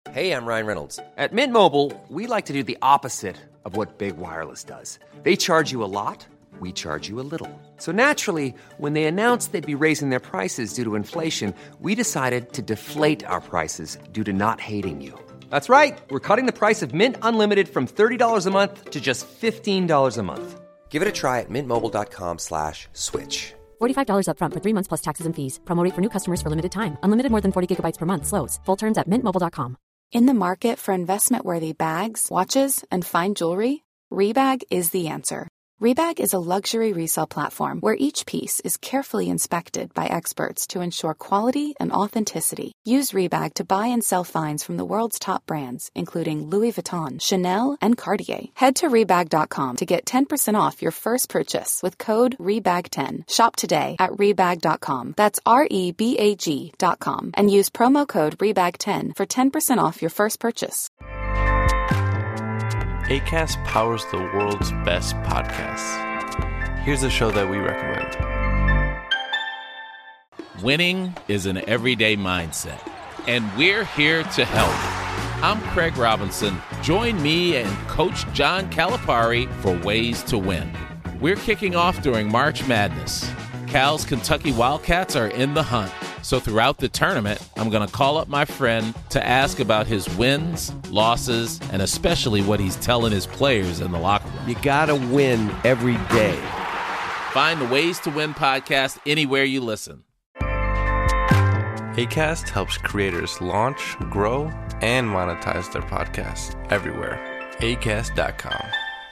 Hey, I'm Ryan Reynolds. At Mint Mobile, we like to do the opposite of what Big Wireless does. They charge you a lot, we charge you a little. So naturally, when they announced they'd be raising their prices due to inflation, we decided to deflate our prices due to not hating you. That's right. We're cutting the price of Mint Unlimited from $30 a month to just $15 a month. Give it a try at mintmobile.com/switch. $45 up front for 3 months plus taxes and fees. Promo rate for new customers for limited time. Unlimited more than 40 gigabytes per month. Slows full terms at mintmobile.com. In the market for investment-worthy bags, watches, and fine jewelry, Rebag is the answer. Rebag is a luxury resale platform where each piece is carefully inspected by experts to ensure quality and authenticity. Use Rebag to buy and sell finds from the world's top brands, including Louis Vuitton, Chanel, and Cartier. Head to Rebag.com to get 10% off your first purchase with code REBAG10. Shop today at Rebag.com. That's REBAG.com. And use promo code REBAG10 for 10% off your first purchase. Acast powers the world's best podcasts. Here's a show that we recommend. Winning is an everyday mindset, and we're here to help. I'm Craig Robinson. Join me and Coach John Calipari for Ways to Win. We're kicking off during March Madness. Cal's Kentucky Wildcats are in the hunt. So throughout the tournament, I'm going to call up my friend to ask about his wins, losses, and especially what he's telling his players in the locker room. You gotta win every day. Find the Ways to Win podcast anywhere you listen. Acast helps creators launch, grow, and monetize their podcasts everywhere. Acast.com.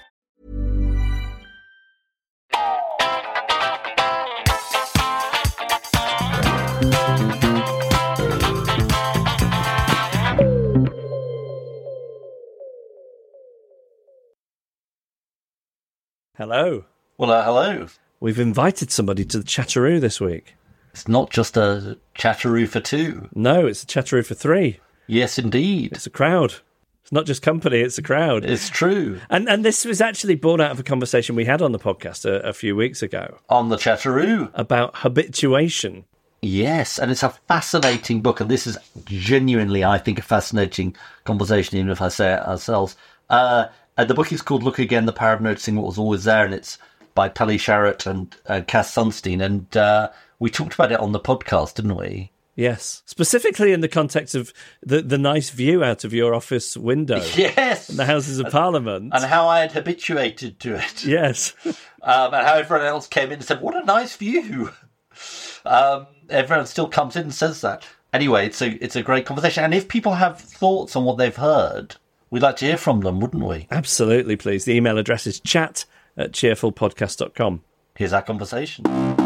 Hello. Well, hello. We've invited somebody to the Chatteroo this week. It's not just a Chatteroo for two. No, it's a Chatteroo for three. Yes, indeed. It's a crowd. It's not just company, it's a crowd. It's true. And this was actually born out of a conversation we had on the podcast a few weeks ago. On the Chatteroo. About habituation. Yes, and it's a fascinating book, and this is genuinely, I think, a fascinating conversation, even if I say it ourselves. The book is called Look Again, The Power of Noticing What Was Always There, and it's by Tali Sharot and Cass Sunstein, and we talked about it on the podcast, didn't we? Yes, specifically in the context of the nice view out of your office window. Yes. And the Houses of Parliament. And how I had habituated to it. Yes. And how everyone else came in and said, what a nice view. Everyone still comes in and says that. Anyway, it's a great conversation. And if people have thoughts on what they've heard, we'd like to hear from them, wouldn't we? Absolutely, please. The email address is chat@cheerfulpodcast.com. Here's our conversation.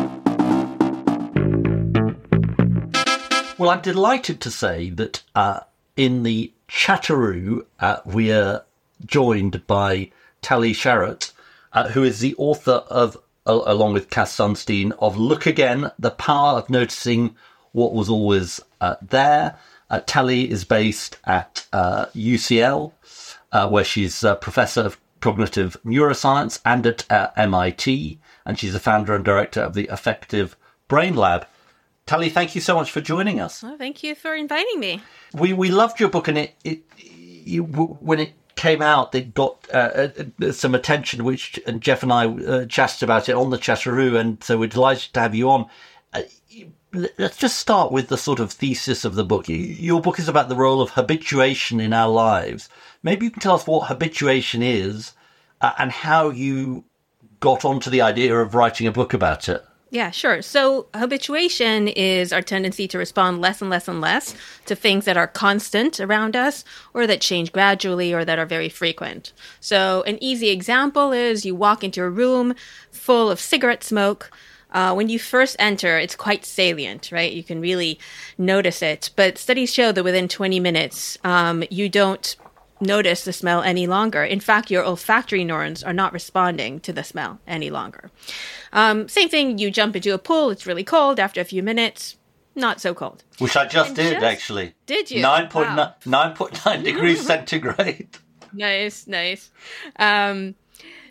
Well, I'm delighted to say that in the Chatteroo, we are joined by Tali Sharot, who is the author of, along with Cass Sunstein, of Look Again, The Power of Noticing What Was Always There. Tali is based at UCL, where she's a professor of cognitive neuroscience, and at MIT, and she's the founder and director of the Effective Brain Lab. Tali, thank you so much for joining us. Well, thank you for inviting me. We loved your book, and when it came out, it got some attention, and Jeff and I chatted about it on the Chatteroo, and so we're delighted to have you on. Let's just start with the sort of thesis of the book. Your book is about the role of habituation in our lives. Maybe you can tell us what habituation is and how you got onto the idea of writing a book about it. Yeah, sure. So habituation is our tendency to respond less and less and less to things that are constant around us or that change gradually or that are very frequent. So an easy example is you walk into a room full of cigarette smoke. When you first enter, it's quite salient, right? You can really notice it. But studies show that within 20 minutes, you don't notice the smell any longer. In fact, your olfactory neurons are not responding to the smell any longer. Same thing, you jump into a pool, it's really cold. After a few minutes, not so cold. Which I just did, actually. Did you? 9.9 degrees centigrade. Nice.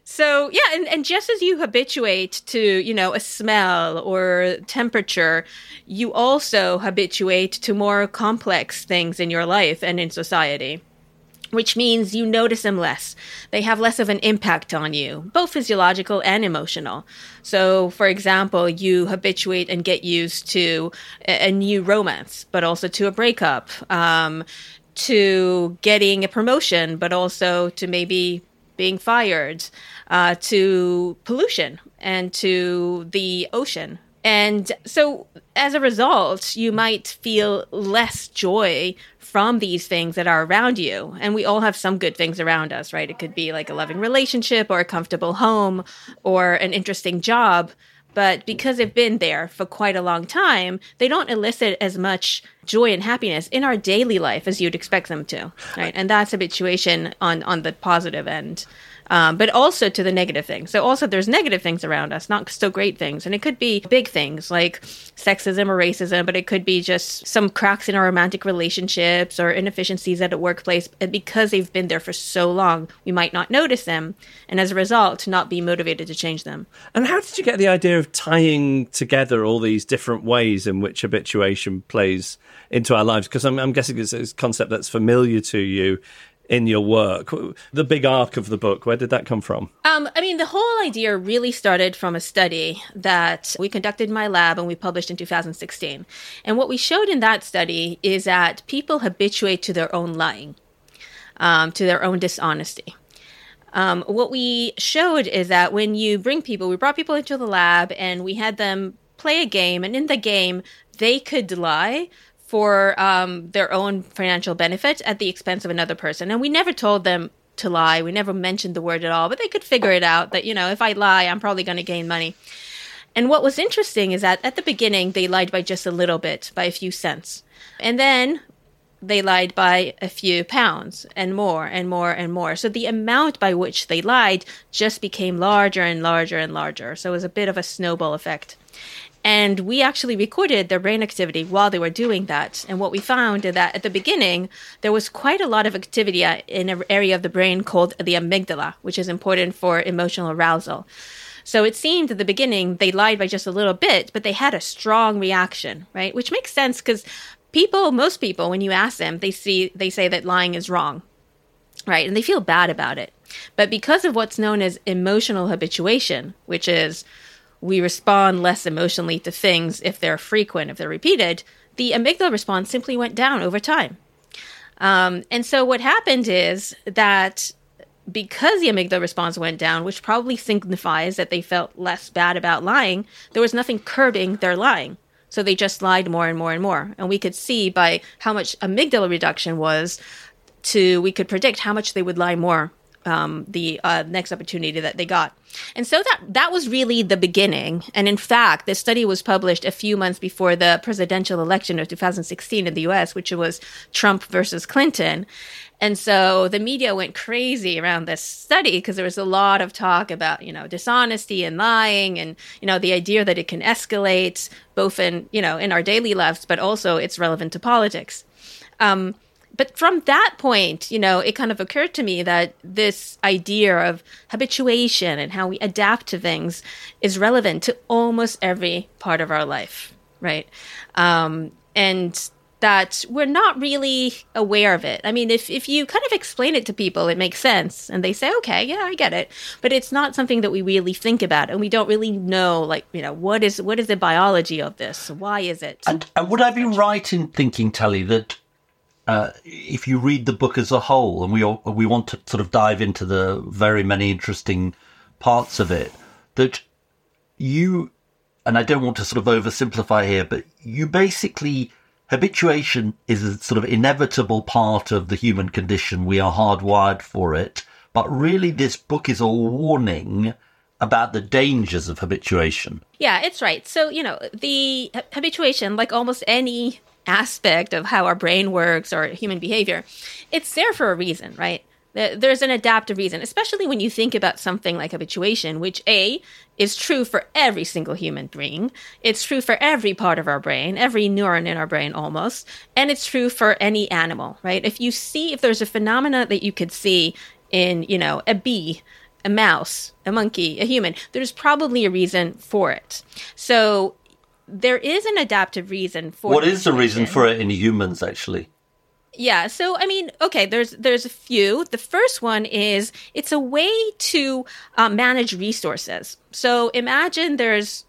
So, yeah, and just as you habituate to, a smell or temperature, you also habituate to more complex things in your life and in society, which means you notice them less. They have less of an impact on you, both physiological and emotional. So, for example, you habituate and get used to a new romance, but also to a breakup, to getting a promotion, but also to maybe being fired, to pollution and to the ocean. And so as a result, you might feel less joy from these things that are around you. And we all have some good things around us, right? It could be like a loving relationship or a comfortable home or an interesting job. But because they've been there for quite a long time, they don't elicit as much joy and happiness in our daily life as you'd expect them to, right? And that's habituation on the positive end. But also to the negative things. So also there's negative things around us, not so great things. And it could be big things like sexism or racism, but it could be just some cracks in our romantic relationships or inefficiencies at a workplace. And because they've been there for so long, we might not notice them. And as a result, not be motivated to change them. And how did you get the idea of tying together all these different ways in which habituation plays into our lives? Because I'm guessing it's a concept that's familiar to you in your work. The big arc of the book, where did that come from? The whole idea really started from a study that we conducted in my lab and we published in 2016. And what we showed in that study is that people habituate to their own lying, to their own dishonesty. What we showed is that when we brought people into the lab and we had them play a game, and in the game, they could lie for their own financial benefit at the expense of another person. And we never told them to lie. We never mentioned the word at all, but they could figure it out that, if I lie, I'm probably going to gain money. And what was interesting is that at the beginning, they lied by just a little bit, by a few cents. And then they lied by a few pounds and more and more and more. So the amount by which they lied just became larger and larger and larger. So it was a bit of a snowball effect. And we actually recorded their brain activity while they were doing that. And what we found is that at the beginning, there was quite a lot of activity in an area of the brain called the amygdala, which is important for emotional arousal. So it seemed at the beginning they lied by just a little bit, but they had a strong reaction, right? Which makes sense because most people, when you ask them, they say that lying is wrong, right? And they feel bad about it. But because of what's known as emotional habituation, which is we respond less emotionally to things if they're frequent, if they're repeated, the amygdala response simply went down over time. And so what happened is that because the amygdala response went down, which probably signifies that they felt less bad about lying, there was nothing curbing their lying. So they just lied more and more and more. And we could see by how much amygdala reduction was we could predict how much they would lie more the next opportunity that they got. And so that was really the beginning. And in fact, this study was published a few months before the presidential election of 2016 in the US, which was Trump versus Clinton. And so the media went crazy around this study because there was a lot of talk about, dishonesty and lying and, the idea that it can escalate both in our daily lives, but also it's relevant to politics. But from that point, it kind of occurred to me that this idea of habituation and how we adapt to things is relevant to almost every part of our life, right? And that we're not really aware of it. I mean, if you kind of explain it to people, it makes sense. And they say, okay, yeah, I get it. But it's not something that we really think about. And we don't really know, what is the biology of this? Why is it? And would I be right in thinking, Tally, that if you read the book as a whole, and we want to sort of dive into the very many interesting parts of it, that you, and I don't want to sort of oversimplify here, but you basically, habituation is a sort of inevitable part of the human condition. We are hardwired for it. But really, this book is a warning about the dangers of habituation. Yeah, it's right. So, the habituation, like almost any aspect of how our brain works or human behavior, it's there for a reason, right? There's an adaptive reason, especially when you think about something like habituation, which is true for every single human being. It's true for every part of our brain, every neuron in our brain almost, and it's true for any animal, right? If there's a phenomena that you could see in, a bee, a mouse, a monkey, a human, there's probably a reason for it. So there is an adaptive reason for it. What is the reason for it in humans, actually? Yeah, so I mean, okay, there's a few. The first one is it's a way to manage resources. So imagine there's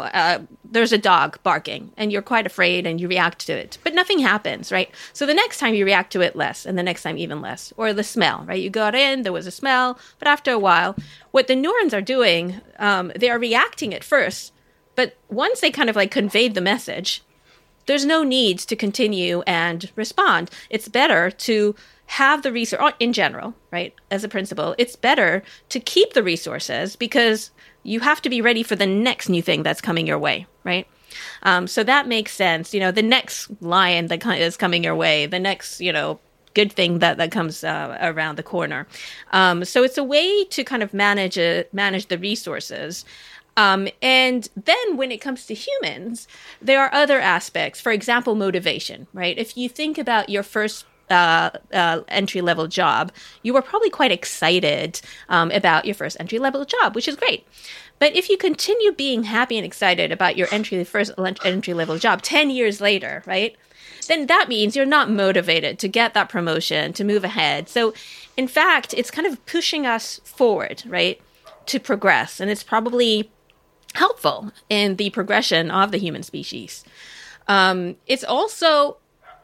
a dog barking and you're quite afraid and you react to it, but nothing happens, right? So the next time you react to it less, and the next time even less. Or the smell, right? You got in, there was a smell, but after a while, what the neurons are doing, they are reacting at first, but once they kind of like conveyed the message, there's no need to continue and respond. It's better to have the resource in general, right? As a principle, it's better to keep the resources because you have to be ready for the next new thing that's coming your way, right? So that makes sense. The next lion that is coming your way, the next, good thing that comes around the corner. So it's a way to kind of manage the resources. And then when it comes to humans, there are other aspects. For example, motivation, right? If you think about your first entry-level job, you were probably quite excited about your first entry-level job, which is great. But if you continue being happy and excited about your first entry-level job 10 years later, right, then that means you're not motivated to get that promotion, to move ahead. So, in fact, it's kind of pushing us forward, right, to progress. And it's probably helpful in the progression of the human species. It's also,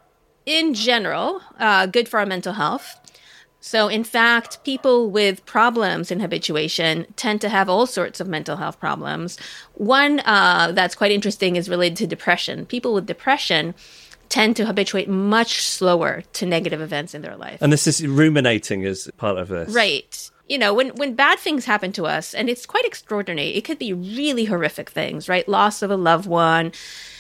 in general, good for our mental health. So, in fact, people with problems in habituation tend to have all sorts of mental health problems. One that's quite interesting is related to depression. People with depression tend to habituate much slower to negative events in their life. And this is ruminating as part of this. Right. When bad things happen to us, and it's quite extraordinary, it could be really horrific things, right? Loss of a loved one.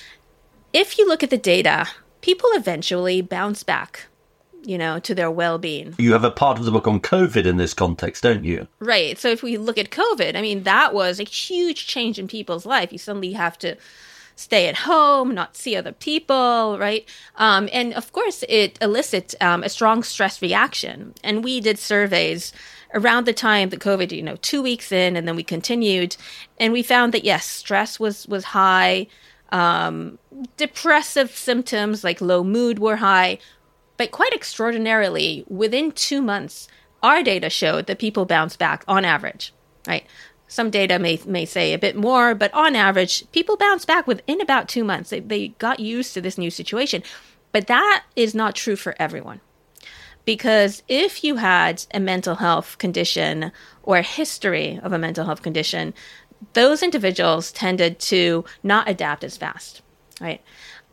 If you look at the data, people eventually bounce back, to their well-being. You have a part of the book on COVID in this context, don't you? Right. So if we look at COVID, I mean, that was a huge change in people's life. You suddenly have to stay at home, not see other people, right? And of course, it elicits a strong stress reaction. And we did surveys around the time that COVID, 2 weeks in, and then we continued. And we found that, yes, stress was high. Depressive symptoms like low mood were high. But quite extraordinarily, within 2 months, our data showed that people bounced back on average, right? Some data may say a bit more, but on average, people bounce back within about 2 months. They got used to this new situation. But that is not true for everyone. Because if you had a mental health condition or a history of a mental health condition, those individuals tended to not adapt as fast, right?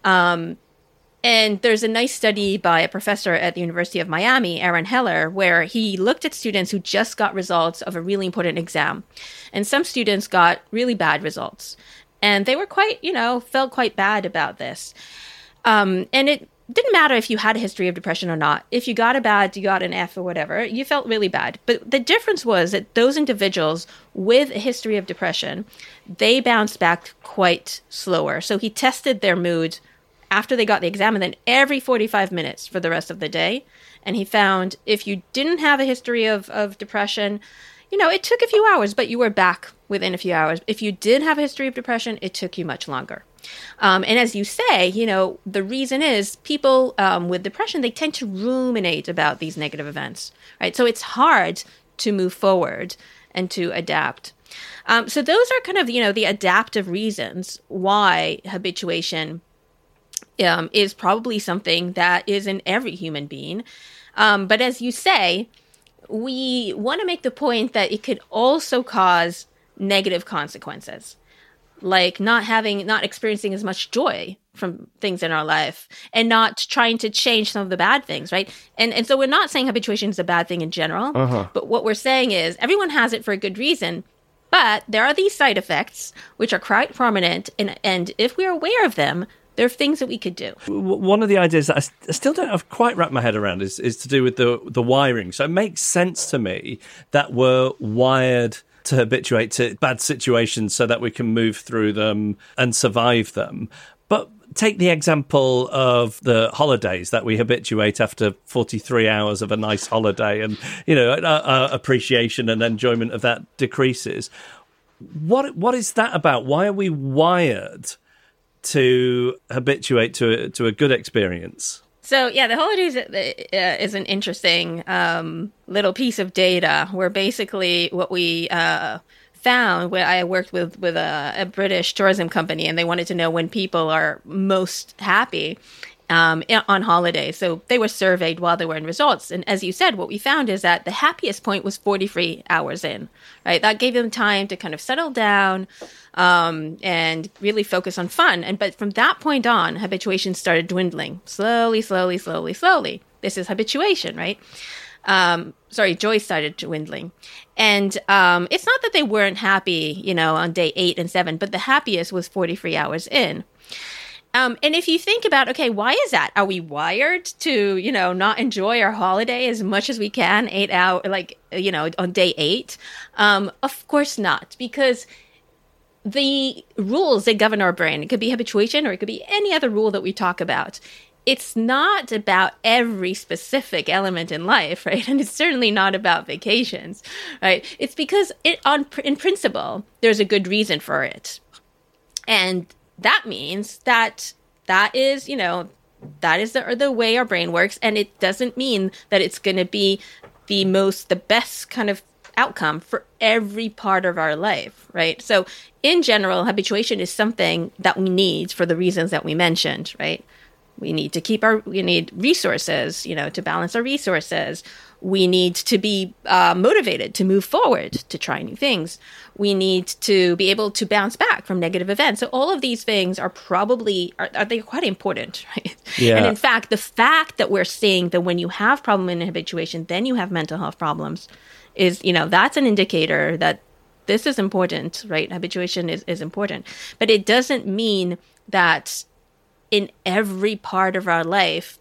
And there's a nice study by a professor at the University of Miami, Aaron Heller, where he looked at students who just got results of a really important exam. And some students got really bad results. And they were felt quite bad about this. And it didn't matter if you had a history of depression or not. If you got you got an F or whatever, you felt really bad. But the difference was that those individuals with a history of depression, they bounced back quite slower. So he tested their mood after they got the exam and then every 45 minutes for the rest of the day. And he found if you didn't have a history of depression, it took a few hours, but you were back within a few hours. If you did have a history of depression, it took you much longer. And as you say, the reason is people with depression, they tend to ruminate about these negative events, right? So it's hard to move forward and to adapt. So those are kind of, the adaptive reasons why habituation is probably something that is in every human being. But as you say, we want to make the point that it could also cause negative consequences, like not experiencing as much joy from things in our life and not trying to change some of the bad things, right? And so we're not saying habituation is a bad thing in general, but what we're saying is everyone has it for a good reason, but there are these side effects which are quite prominent, and if we're aware of them, there are things that we could do. One of the ideas that I still don't have quite wrapped my head around is to do with the wiring. So it makes sense to me that we're wired to habituate to bad situations so that we can move through them and survive them. But take the example of the holidays that we habituate after 43 hours of a nice holiday, and our appreciation and enjoyment of that decreases. What is that about? Why are we wired to habituate to a good experience? So, the holidays is an interesting little piece of data where basically what we found, where I worked with a British tourism company, and they wanted to know when people are most happy on holiday. So they were surveyed while they were in results. And as you said, what we found is that the happiest point was 43 hours in, right? That gave them time to kind of settle down and really focus on fun. But from that point on, habituation started dwindling slowly. This is habituation, right? Joy started dwindling. And it's not that they weren't happy, on day 8 and 7, but the happiest was 43 hours in. And if you think about, okay, why is that? Are we wired to, not enjoy our holiday as much as we can 8 hours, on day 8? Of course not, because the rules that govern our brain, it could be habituation or it could be any other rule that we talk about. It's not about every specific element in life, right? And it's certainly not about vacations, right? It's because in principle, there's a good reason for it. And that means that is the way our brain works. And it doesn't mean that it's going to be the best kind of outcome for every part of our life, right? So in general, habituation is something that we need for the reasons that we mentioned, right? We need resources, to balance our resources. We need to be motivated to move forward, to try new things. We need to be able to bounce back from negative events. So all of these things are they're quite important, right? Yeah. And in fact, the fact that we're seeing that when you have problem in habituation, then you have mental health problems is, that's an indicator that this is important, right? Habituation is important. But it doesn't mean that in every part of our life,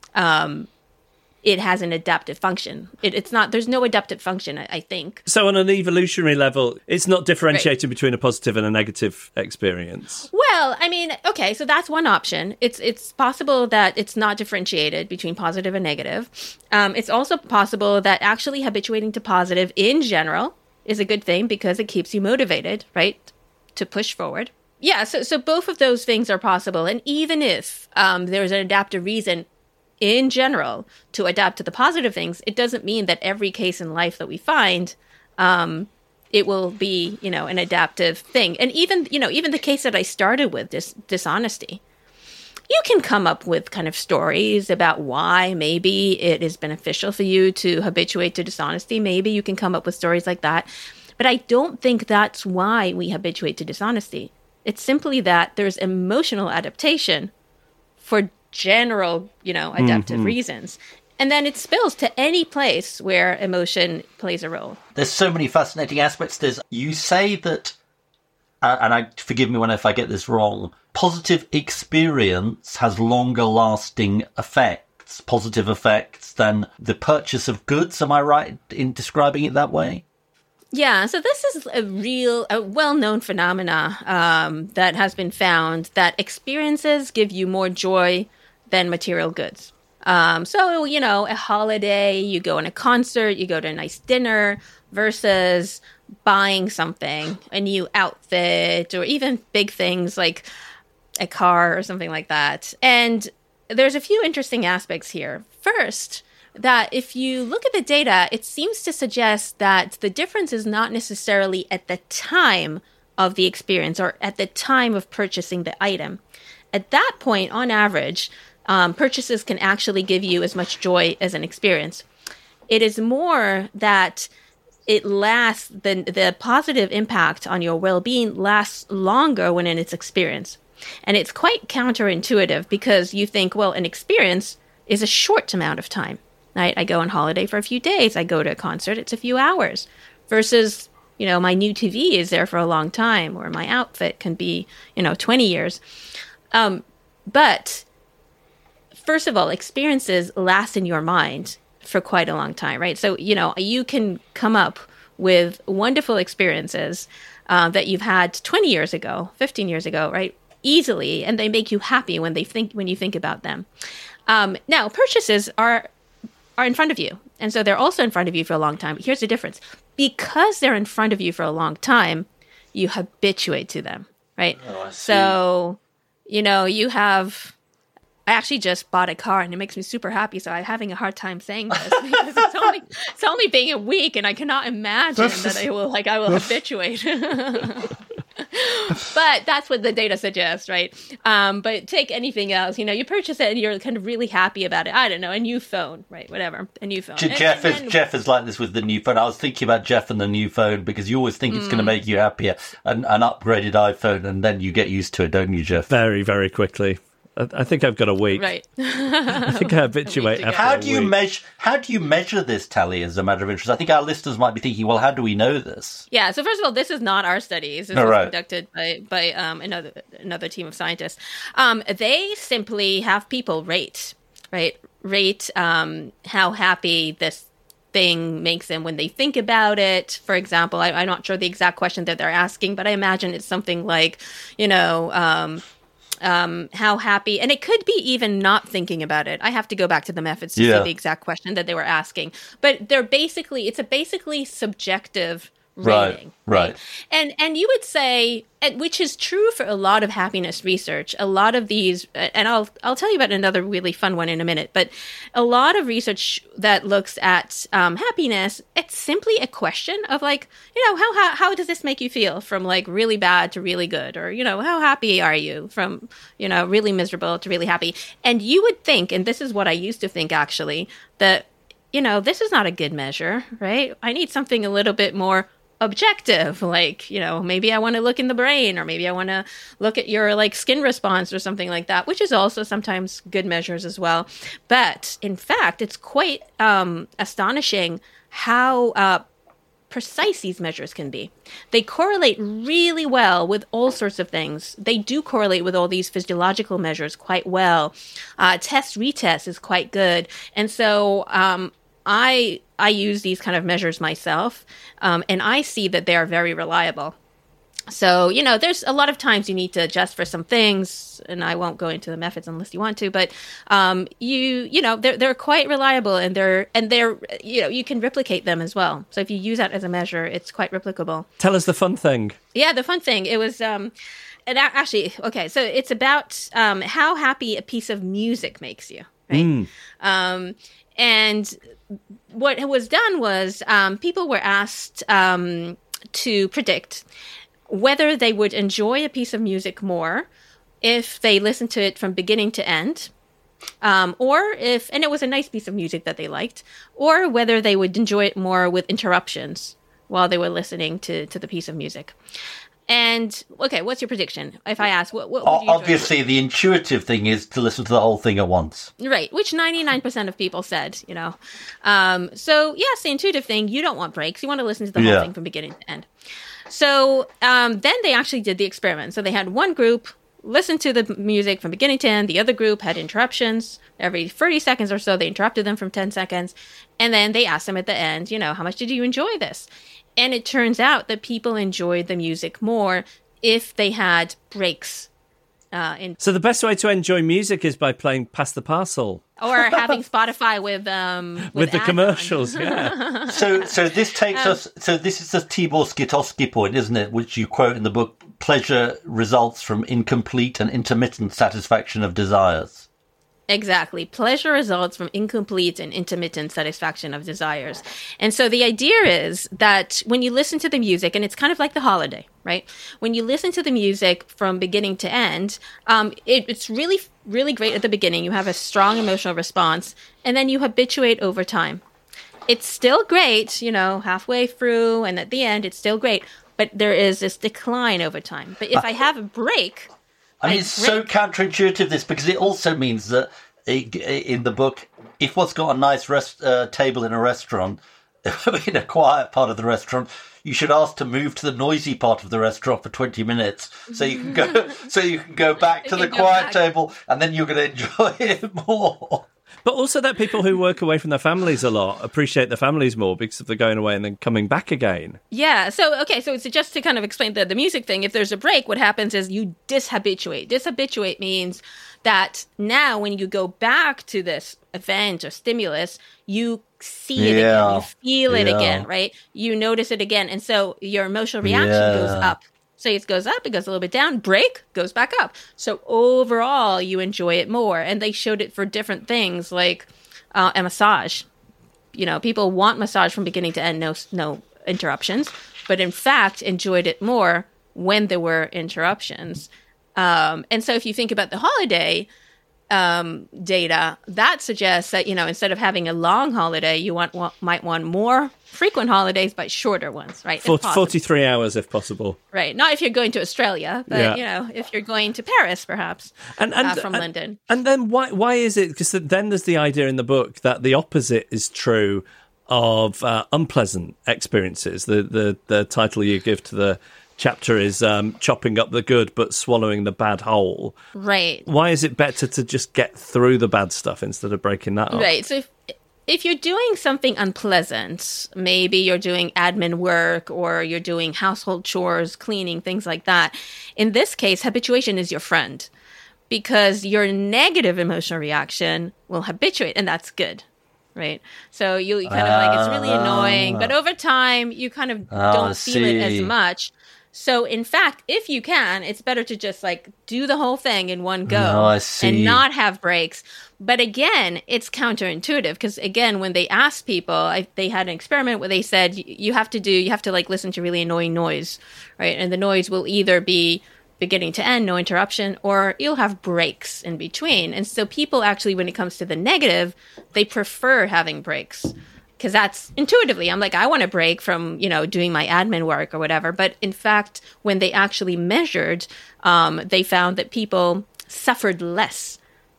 it has an adaptive function. It's not, there's no adaptive function, I think. So on an evolutionary level, it's not differentiating between a positive and a negative experience? Well, okay, so that's one option. It's possible that it's not differentiated between positive and negative. It's also possible that actually habituating to positive in general is a good thing because it keeps you motivated, right, to push forward. Yeah, so both of those things are possible. And even if there's an adaptive reason in general to adapt to the positive things, it doesn't mean that every case in life that we find, it will be, an adaptive thing. And even the case that I started with, dishonesty, you can come up with kind of stories about why maybe it is beneficial for you to habituate to dishonesty. Maybe you can come up with stories like that. But I don't think that's why we habituate to dishonesty. It's simply that there's emotional adaptation for general, adaptive reasons. And then it spills to any place where emotion plays a role. There's so many fascinating aspects. You say that, and forgive me if I get this wrong, positive experience has longer lasting effects, positive effects than the purchase of goods. Am I right in describing it that way? Yeah, so this is a well-known phenomena that has been found that experiences give you more joy than material goods. So, a holiday, you go on a concert, you go to a nice dinner versus buying something, a new outfit, or even big things like a car or something like that. And there's a few interesting aspects here. First, that if you look at the data, it seems to suggest that the difference is not necessarily at the time of the experience or at the time of purchasing the item. At that point, on average, purchases can actually give you as much joy as an experience. It is more that it lasts, the positive impact on your well-being lasts longer when in its experience. And it's quite counterintuitive because you think, well, an experience is a short amount of time. I go on holiday for a few days. I go to a concert, it's a few hours. Versus, my new TV is there for a long time, or my outfit can be, 20 years. But first of all, experiences last in your mind for quite a long time, right? So, you can come up with wonderful experiences that you've had 20 years ago, 15 years ago, right? easily, and they make you happy when you think about them. Now, purchases are in front of you, and so they're also in front of you for a long time. But here's the difference: because they're in front of you for a long time, you habituate to them, right? Oh, I see. So, you have. I actually just bought a car, and it makes me super happy. So I'm having a hard time saying this because it's only being a week, and I cannot imagine that I will habituate. But that's what the data suggests, right? But take anything else, you purchase it and you're kind of really happy about it. I don't know, a new phone, right? Whatever, a new phone. Jeff is like this with the new phone. I was thinking about Jeff and the new phone because you always think it's going to make you happier. An upgraded iPhone, and then you get used to it, don't you, Jeff? Very, very quickly. I think I've got a week. Right. I think I habituate after How a do you week. How do you measure this, Tally, as a matter of interest? I think our listeners might be thinking, well, how do we know this? Yeah. So first of all, this is not our studies. This was conducted by another team of scientists. They simply have people rate how happy this thing makes them when they think about it. For example, I'm not sure the exact question that they're asking, but I imagine it's something like, how happy, and it could be even not thinking about it. I have to go back to the methods to see the exact question that they were asking. But it's a basically subjective rating. Right. And you would say, which is true for a lot of happiness research, a lot of these, and I'll tell you about another really fun one in a minute, but a lot of research that looks at happiness, it's simply a question of like, how does this make you feel from like really bad to really good? Or, how happy are you from, really miserable to really happy? And you would think, and this is what I used to think actually, that, this is not a good measure, right? I need something a little bit more objective, like, maybe I want to look in the brain, or maybe I want to look at your like skin response or something like that, which is also sometimes good measures as well. But in fact, it's quite astonishing how precise these measures can be. They correlate really well with all sorts of things. They do correlate with all these physiological measures quite well. Test retest is quite good. And so I use these kind of measures myself, and I see that they are very reliable. So, there's a lot of times you need to adjust for some things, and I won't go into the methods unless you want to, but they're quite reliable, and they're you can replicate them as well. So if you use that as a measure, it's quite replicable. Tell us the fun thing. Yeah, the fun thing. It was so it's about how happy a piece of music makes you, right? And what was done was people were asked to predict whether they would enjoy a piece of music more if they listened to it from beginning to end, and it was a nice piece of music that they liked, or whether they would enjoy it more with interruptions while they were listening to the piece of music. And, okay, what's your prediction? If I ask, what would you obviously, the intuitive thing is to listen to the whole thing at once. Right, which 99% of people said, So, yes, the intuitive thing, you don't want breaks. You want to listen to the whole thing from beginning to end. So then they actually did the experiment. So they had one group listen to the music from beginning to end. The other group had interruptions. Every 30 seconds or so, they interrupted them from 10 seconds. And then they asked them at the end, how much did you enjoy this? And it turns out that people enjoyed the music more if they had breaks. So the best way to enjoy music is by playing Pass the Parcel. Or having Spotify with the commercials, yeah. So this takes us... So this is the Tibor Skitowski point, isn't it, which you quote in the book, pleasure results from incomplete and intermittent satisfaction of desires. Exactly. Pleasure results from incomplete and intermittent satisfaction of desires. And so the idea is that when you listen to the music, and it's kind of like the holiday, right? When you listen to the music from beginning to end, it's really, really great at the beginning. You have a strong emotional response, and then you habituate over time. It's still great, halfway through, and at the end, it's still great. But there is this decline over time. But if I have a break... it's so counterintuitive, this, because it also means that in the book, if one's got a nice table in a restaurant, in a quiet part of the restaurant, you should ask to move to the noisy part of the restaurant for 20 minutes so you can go back to the quiet table, and then you're going to enjoy it more. But also that people who work away from their families a lot appreciate their families more because they're going away and then coming back again. Yeah. So, okay. So just to kind of explain the music thing, if there's a break, what happens is you dishabituate. Dishabituate means that now when you go back to this event or stimulus, you see it again, you feel it again, right? You notice it again. And so your emotional reaction goes up. So it goes up, it goes a little bit down, break, goes back up. So overall, you enjoy it more. And they showed it for different things like a massage. You know, people want massage from beginning to end, no interruptions, but in fact enjoyed it more when there were interruptions. And so if you think about the holiday data, that suggests that, you know, instead of having a long holiday, you might want more frequent holidays, but shorter ones, right? 43 hours if possible. Right. Not if you're going to Australia, but, you know, if you're going to Paris, perhaps, from London. And then why is it? Because then there's the idea in the book that the opposite is true of unpleasant experiences. The title you give to the chapter is chopping up the good but swallowing the bad whole. Right. Why is it better to just get through the bad stuff instead of breaking that up? Right. So if you're doing something unpleasant, maybe you're doing admin work or you're doing household chores, cleaning, things like that. In this case, habituation is your friend because your negative emotional reaction will habituate, and that's good. Right. So you kind of like, it's really annoying, but over time you kind of don't feel it as much. So, in fact, if you can, it's better to just like do the whole thing in one go and not have breaks. But again, it's counterintuitive because, again, when they asked people, they had an experiment where they said you have to like listen to really annoying noise, right? And the noise will either be beginning to end, no interruption, or you'll have breaks in between. And so people actually, when it comes to the negative, they prefer having breaks. Because that's intuitively, I'm like, I want a break from, you know, doing my admin work or whatever. But in fact, when they actually measured, they found that people suffered less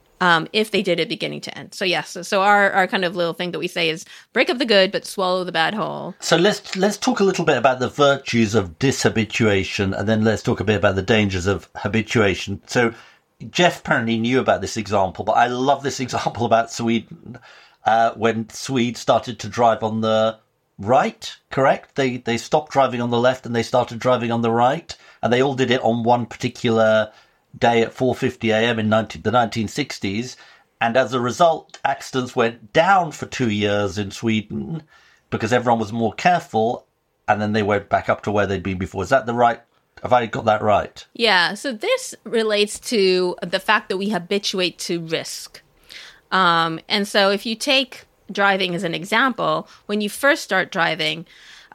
if they did it beginning to end. So yes, so our kind of little thing that we say is break up the good, but swallow the bad whole. So let's talk a little bit about the virtues of dishabituation, and then let's talk a bit about the dangers of habituation. So Jeff apparently knew about this example, but I love this example about Sweden. When Swedes started to drive on the right, correct? They stopped driving on the left and they started driving on the right. And they all did it on one particular day at 4:50 a.m. in the 1960s. And as a result, accidents went down for 2 years in Sweden because everyone was more careful. And then they went back up to where they'd been before. Is that have I got that right? Yeah. So this relates to the fact that we habituate to risk. And so if you take driving as an example, when you first start driving,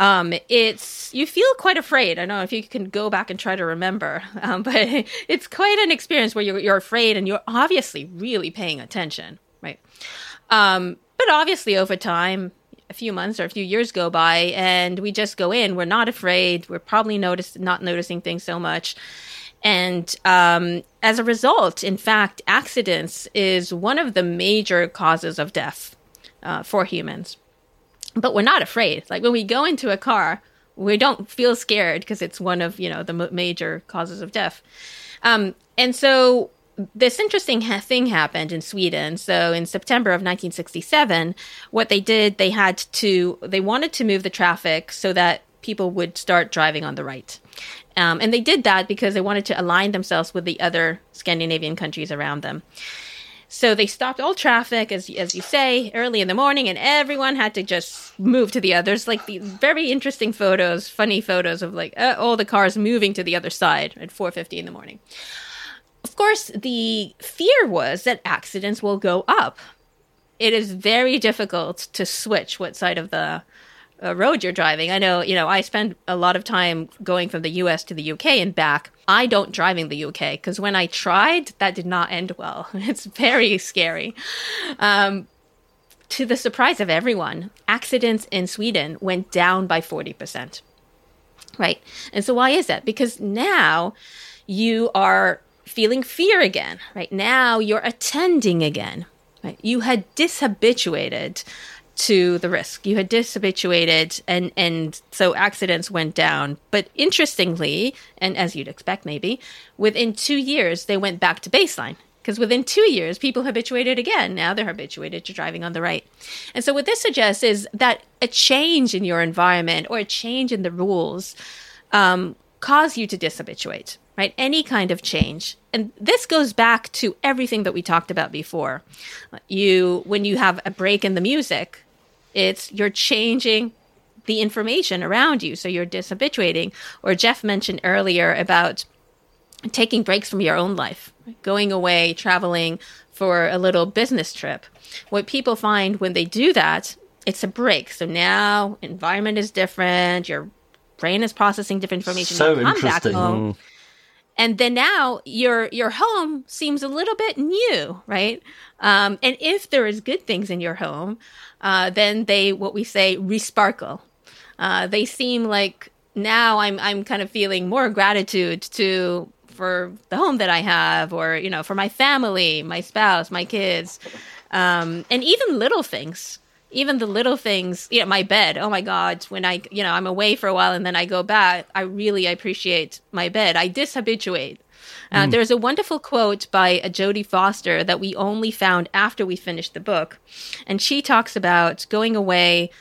you feel quite afraid. I don't know if you can go back and try to remember, but it's quite an experience where you're afraid and you're obviously really paying attention, right? But obviously over time, a few months or a few years go by and we just go in, we're not afraid. We're probably not noticing things so much. And as a result, in fact, accidents is one of the major causes of death for humans. But we're not afraid. Like when we go into a car, we don't feel scared because it's one of, the major causes of death. And so this interesting thing happened in Sweden. So in September of 1967, what they did, they wanted to move the traffic so that people would start driving on the right. And they did that because they wanted to align themselves with the other Scandinavian countries around them. So they stopped all traffic, as you say, early in the morning, and everyone had to just move to the others. Like these very interesting photos, funny photos of like all the cars moving to the other side at 4:50 in the morning. Of course, the fear was that accidents will go up. It is very difficult to switch what side of the road you're driving. I know, I spend a lot of time going from the US to the UK and back. I don't drive in the UK because when I tried, that did not end well. It's very scary. To the surprise of everyone, accidents in Sweden went down by 40%. Right. And so why is that? Because now you are feeling fear again. Right. Now you're attending again. Right. You had dishabituated to the risk. You had dishabituated and so accidents went down. But interestingly, and as you'd expect maybe, within 2 years, they went back to baseline. because within 2 years, people habituated again. Now they're habituated to driving on the right. And so what this suggests is that a change in your environment or a change in the rules cause you to dishabituate, right? Any kind of change. And this goes back to everything that we talked about before. When you have a break in the music, you're changing the information around you, so you're dishabituating. Or Jeff mentioned earlier about taking breaks from your own life, going away, traveling for a little business trip. What people find when they do that, it's a break. So now environment is different, your brain is processing different information. So you come back interesting. home, and then now your home seems a little bit new, right? And if there is good things in your home, then they, what we say, resparkle. They seem like now I'm kind of feeling more gratitude for the home that I have, or, for my family, my spouse, my kids, and even little things. Even the little things, my bed. Oh my God, when I'm away for a while and then I go back, I really appreciate my bed. I dishabituate. There's a wonderful quote by Jodie Foster that we only found after we finished the book. And she talks about going away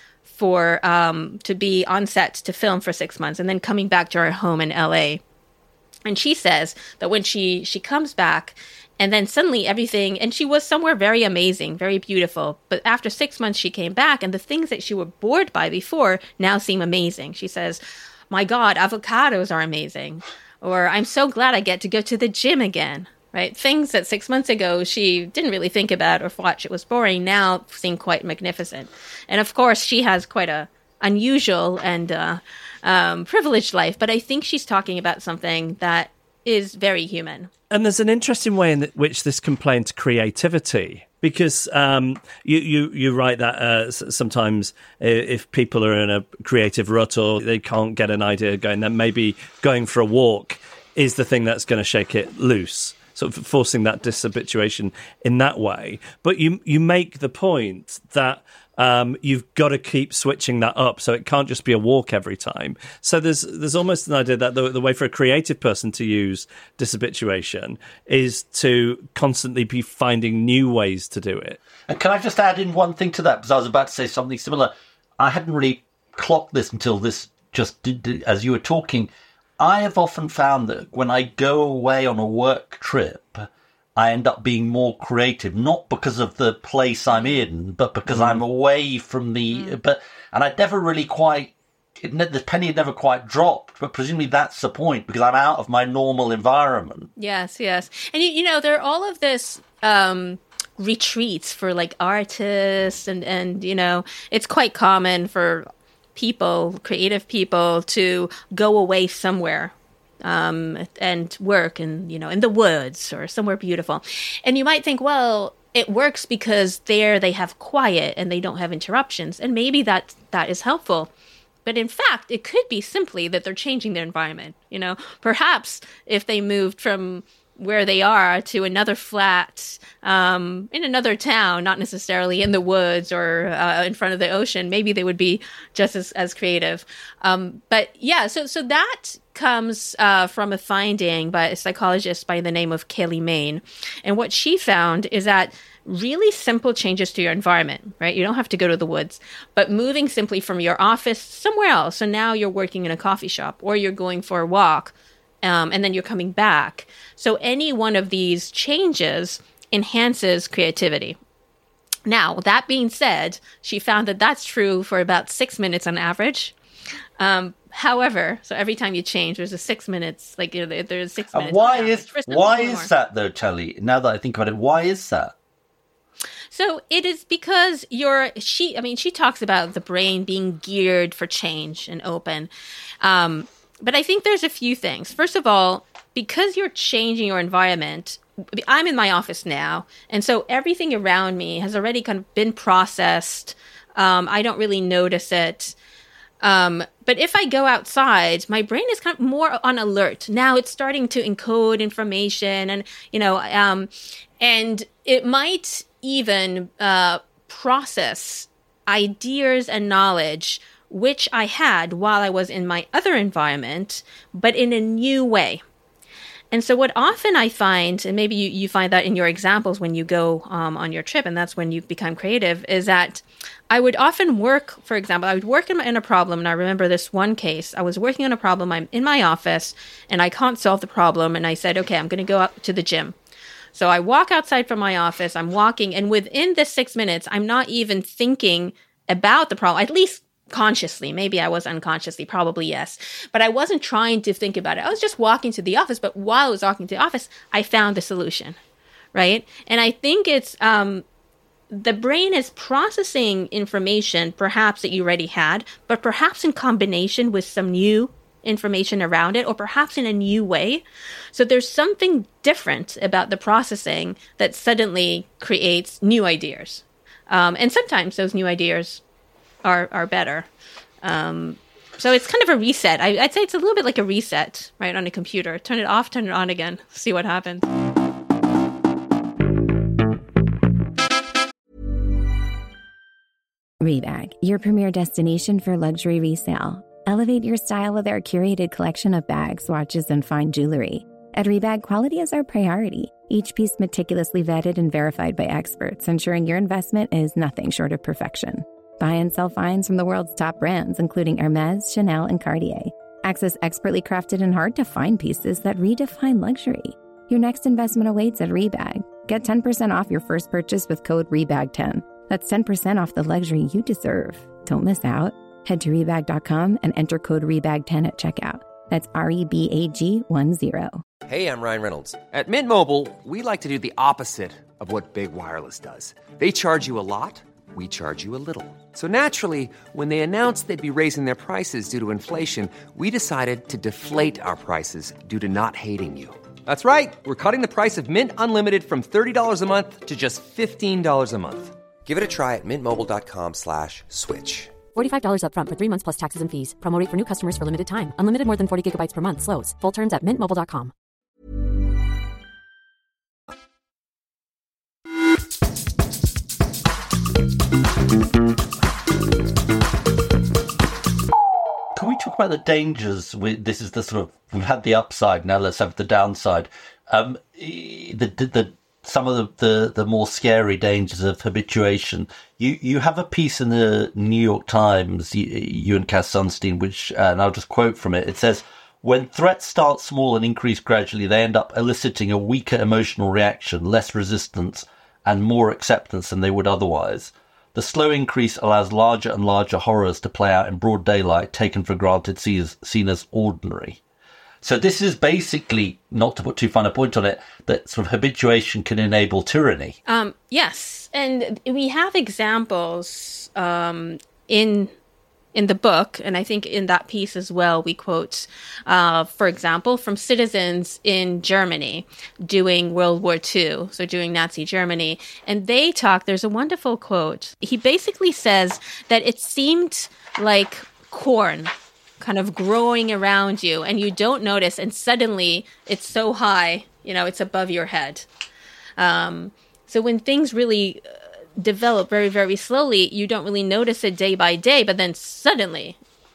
to be on set to film for 6 months and then coming back to her home in LA. And she says that when she comes back, and then suddenly everything, and she was somewhere very amazing, very beautiful. But after 6 months, she came back, and the things that she was bored by before now seem amazing. She says, my God, avocados are amazing. Or I'm so glad I get to go to the gym again, right? Things that 6 months ago she didn't really think about or thought it was boring now seem quite magnificent. And of course, she has quite a unusual and privileged life. But I think she's talking about something that is very human. And there's an interesting way in which this can play into creativity, because you write that sometimes if people are in a creative rut or they can't get an idea going, then maybe going for a walk is the thing that's going to shake it loose, sort of forcing that dishabituation in that way. But you make the point that you've got to keep switching that up, so it can't just be a walk every time. So there's almost an idea that the way for a creative person to use dishabituation is to constantly be finding new ways to do it. And can I just add in one thing to that? Because I was about to say something similar. I hadn't really clocked this until this just did as you were talking. I have often found that when I go away on a work trip, I end up being more creative, not because of the place I'm in, but because I'm away from and I never really the penny had never quite dropped, but presumably that's the point, because I'm out of my normal environment. Yes. And, there are all of this retreats for like artists and, it's quite common for creative people to go away somewhere. And work in the woods or somewhere beautiful. And you might think, well, it works because there they have quiet and they don't have interruptions. And maybe that is helpful. But in fact, it could be simply that they're changing their environment. Perhaps if they moved from where they are to another flat in another town, not necessarily in the woods or in front of the ocean, maybe they would be just as creative. But yeah, so that comes from a finding by a psychologist by the name of Kelly Main. And what she found is that really simple changes to your environment, right? You don't have to go to the woods, but moving simply from your office somewhere else. So now you're working in a coffee shop or you're going for a walk. And then you're coming back. So any one of these changes enhances creativity. Now, that being said, she found that that's true for about 6 minutes on average. However, so every time you change, there's a 6 minutes, there's 6 minutes. Why is that though, Telly? Now that I think about it, why is that? So it is because she talks about the brain being geared for change and open. But I think there's a few things. First of all, because you're changing your environment, I'm in my office now, and so everything around me has already kind of been processed. I don't really notice it. But if I go outside, my brain is kind of more on alert. Now it's starting to encode information and it might even process ideas and knowledge which I had while I was in my other environment, but in a new way. And so what often I find, and maybe you find that in your examples when you go on your trip, and that's when you become creative, is that I would often work, for example, I would work in a problem, and I remember this one case. I was working on a problem, I'm in my office, and I can't solve the problem, and I said, okay, I'm going to go up to the gym. So I walk outside from my office, I'm walking, and within the 6 minutes, I'm not even thinking about the problem, at least consciously. Maybe I was unconsciously, probably yes. But I wasn't trying to think about it. I was just walking to the office. But while I was walking to the office, I found the solution, right? And I think it's the brain is processing information perhaps that you already had, but perhaps in combination with some new information around it, or perhaps in a new way. So there's something different about the processing that suddenly creates new ideas. And sometimes those new ideas are better. So it's kind of a reset. I'd say it's a little bit like a reset, right, on a computer. Turn it off, turn it on again, see what happens. Rebag, your premier destination for luxury resale. Elevate your style with our curated collection of bags, watches, and fine jewelry. At Rebag, quality is our priority. Each piece meticulously vetted and verified by experts, ensuring your investment is nothing short of perfection. Buy and sell finds from the world's top brands, including Hermès, Chanel, and Cartier. Access expertly crafted and hard-to-find pieces that redefine luxury. Your next investment awaits at Rebag. Get 10% off your first purchase with code REBAG10. That's 10% off the luxury you deserve. Don't miss out. Head to Rebag.com and enter code REBAG10 at checkout. That's REBAG10. Hey, I'm Ryan Reynolds. At Mint Mobile, we like to do the opposite of what Big Wireless does. They charge you a lot. We charge you a little. So naturally, when they announced they'd be raising their prices due to inflation, we decided to deflate our prices due to not hating you. That's right. We're cutting the price of Mint Unlimited from $30 a month to just $15 a month. Give it a try at mintmobile.com/switch. $45 up front for 3 months plus taxes and fees. Promo rate for new customers for limited time. Unlimited more than 40 gigabytes per month. Slows full terms at mintmobile.com. Can we talk about the dangers? This is the sort of, we've had the upside, now let's have the downside. Some of the more scary dangers of habituation. You have a piece in the New York Times, you and Cass Sunstein, which, and I'll just quote from it. It says, when threats start small and increase gradually, they end up eliciting a weaker emotional reaction, less resistance, and more acceptance than they would otherwise. The slow increase allows larger and larger horrors to play out in broad daylight, taken for granted, seen as ordinary. So this is basically, not to put too fine a point on it, that sort of habituation can enable tyranny. Yes, and we have examples in the book, and I think in that piece as well, we quote, for example, from citizens in Germany during World War II, so during Nazi Germany, and they talk, there's a wonderful quote. He basically says that it seemed like corn kind of growing around you, and you don't notice, and suddenly it's so high, it's above your head. So when things really develop very, very slowly, you don't really notice it day by day, but then suddenly,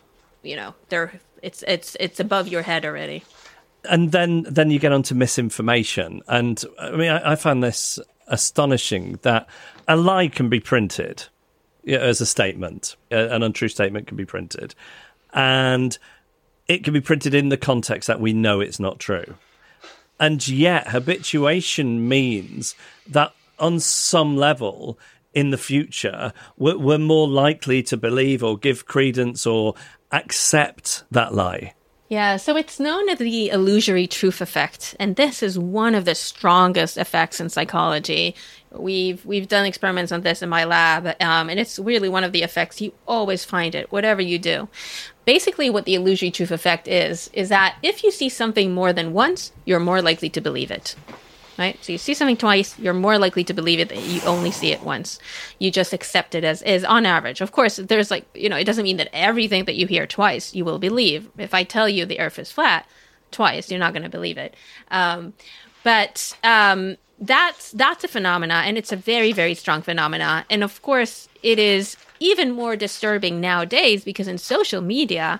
it's above your head already. And then you get onto misinformation. And I mean, I find this astonishing that a lie can be printed as a statement. An untrue statement can be printed. And it can be printed in the context that we know it's not true. And yet habituation means that on some level in the future, we're more likely to believe or give credence or accept that lie. Yeah, so it's known as the illusory truth effect, and this is one of the strongest effects in psychology. We've done experiments on this in my lab, and it's really one of the effects. You always find it, whatever you do. Basically, what the illusory truth effect is that if you see something more than once, you're more likely to believe it. Right? So you see something twice, you're more likely to believe it than you only see it once. You just accept it as is on average. Of course, there's it doesn't mean that everything that you hear twice you will believe. If I tell you the earth is flat twice, you're not going to believe it. But that's a phenomena, and it's a very, very strong phenomena. And of course, it is even more disturbing nowadays because in social media,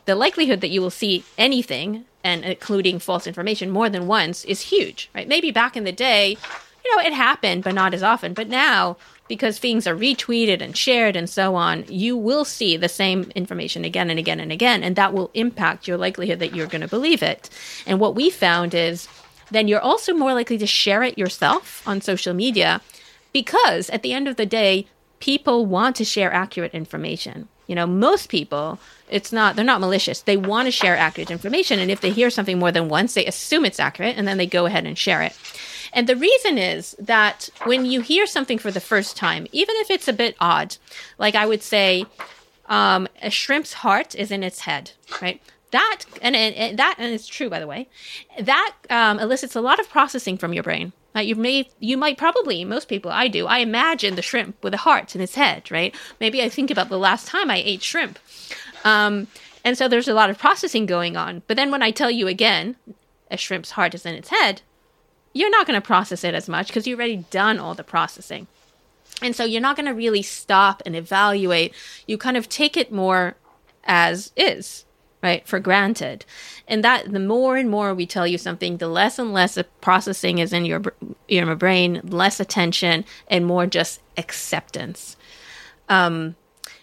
the likelihood that you will see anything, and including false information, more than once is huge, right? Maybe back in the day, it happened, but not as often. But now, because things are retweeted and shared and so on, you will see the same information again and again and again, and that will impact your likelihood that you're going to believe it. And what we found is then you're also more likely to share it yourself on social media, because at the end of the day, people want to share accurate information. Most people, they're not malicious. They want to share accurate information. And if they hear something more than once, they assume it's accurate, and then they go ahead and share it. And the reason is that when you hear something for the first time, even if it's a bit odd, like I would say, a shrimp's heart is in its head, right? That, and it's true, by the way, that elicits a lot of processing from your brain. You might probably, most people, I do, I imagine the shrimp with a heart in its head, right? Maybe I think about the last time I ate shrimp. And so there's a lot of processing going on. But then when I tell you again, a shrimp's heart is in its head, you're not going to process it as much because you've already done all the processing. And so you're not going to really stop and evaluate. You kind of take it more as is, right, for granted. And that the more and more we tell you something, the less and less the processing is in your brain, less attention, and more just acceptance. So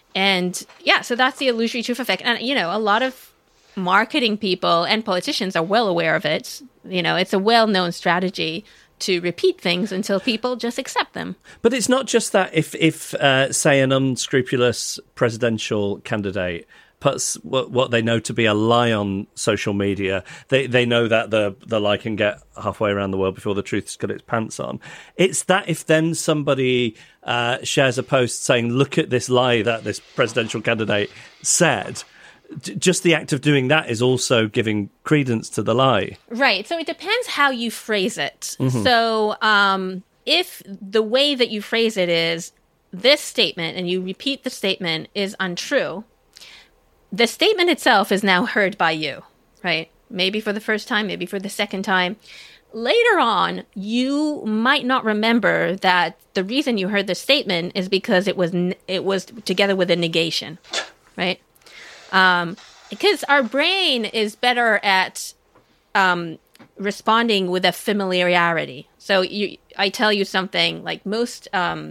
that's the illusory truth effect. And, a lot of marketing people and politicians are well aware of it. It's a well-known strategy to repeat things until people just accept them. But it's not just that. If say, an unscrupulous presidential candidate puts what they know to be a lie on social media, they know that the lie can get halfway around the world before the truth's got its pants on. It's that if then somebody shares a post saying, look at this lie that this presidential candidate said, just the act of doing that is also giving credence to the lie. Right. So it depends how you phrase it. Mm-hmm. So if the way that you phrase it is this statement and you repeat the statement is untrue, the statement itself is now heard by you, right? Maybe for the first time, maybe for the second time. Later on, you might not remember that the reason you heard the statement is because it was together with a negation, right? Because our brain is better at responding with a familiarity. So I tell you something like most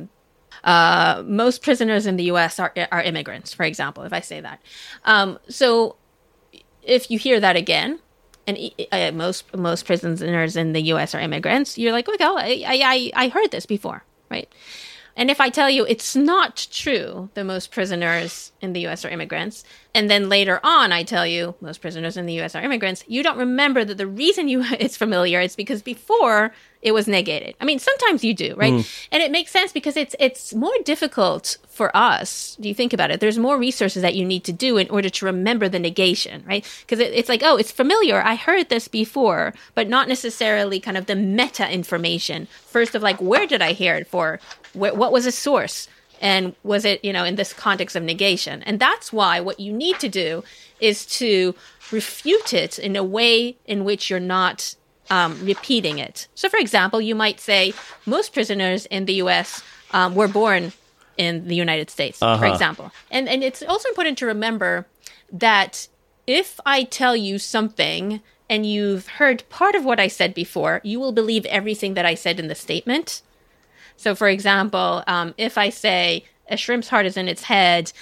prisoners in the U.S. are immigrants, for example, if I say that. So if you hear that again, and most prisoners in the U.S. are immigrants, you're like, okay, I heard this before, right? And if I tell you it's not true that most prisoners in the U.S. are immigrants, and then later on I tell you most prisoners in the U.S. are immigrants, you don't remember that the reason it's familiar is because before it was negated. I mean, sometimes you do, right? And it makes sense because it's more difficult for us. Do you think about it? There's more resources that you need to do in order to remember the negation, right? Because it's like, oh, it's familiar. I heard this before, but not necessarily kind of the meta information. First of like, where did I hear it for? What was the source? And was it, in this context of negation? And that's why what you need to do is to refute it in a way in which you're not repeating it. So, for example, you might say most prisoners in the U.S. Were born in the United States, for example. And it's also important to remember that if I tell you something and you've heard part of what I said before, you will believe everything that I said in the statement. So, for example, if I say a shrimp's heart is in its head,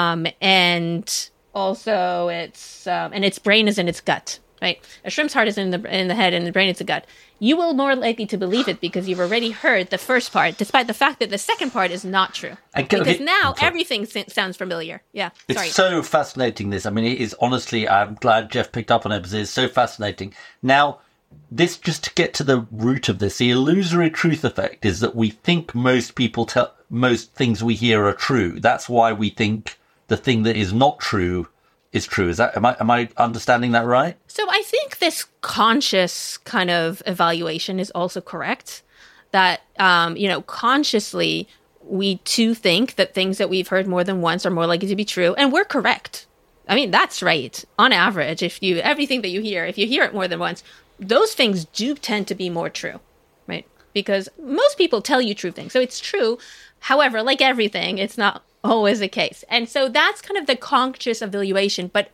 and also its brain is in its gut, right? A shrimp's heart is in the head, and the brain is the gut. You will more likely to believe it because you've already heard the first part, despite the fact that the second part is not true. Because now everything sounds familiar. Yeah, it's so fascinating. This, I mean, it is honestly. I'm glad Jeff picked up on it because it is so fascinating. Now, this, just to get to the root of this, the illusory truth effect is that we think most things we hear are true. That's why we think the thing that is not true is true. Is that, am I understanding that right? So I think this conscious kind of evaluation is also correct. That, consciously we too think that things that we've heard more than once are more likely to be true, and we're correct. I mean, that's right. On average, everything that you hear, if you hear it more than once, those things do tend to be more true, right? Because most people tell you true things. So it's true. However, like everything, it's not always the case. And so that's kind of the conscious evaluation. But,